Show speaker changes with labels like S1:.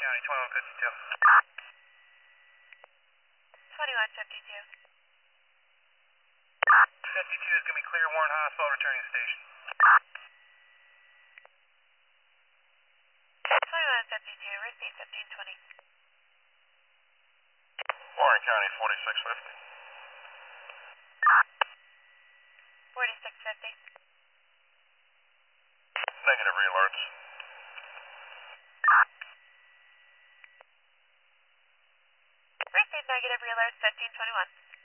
S1: County, 2152.
S2: 2152.
S1: 52 is going to be clear, Warren Hospital, returning to station.
S2: 2152, receive 1520.
S1: Warren County, 4650.
S2: 4650.
S1: Negative re-alerts.
S2: Receive negative, realert 1521.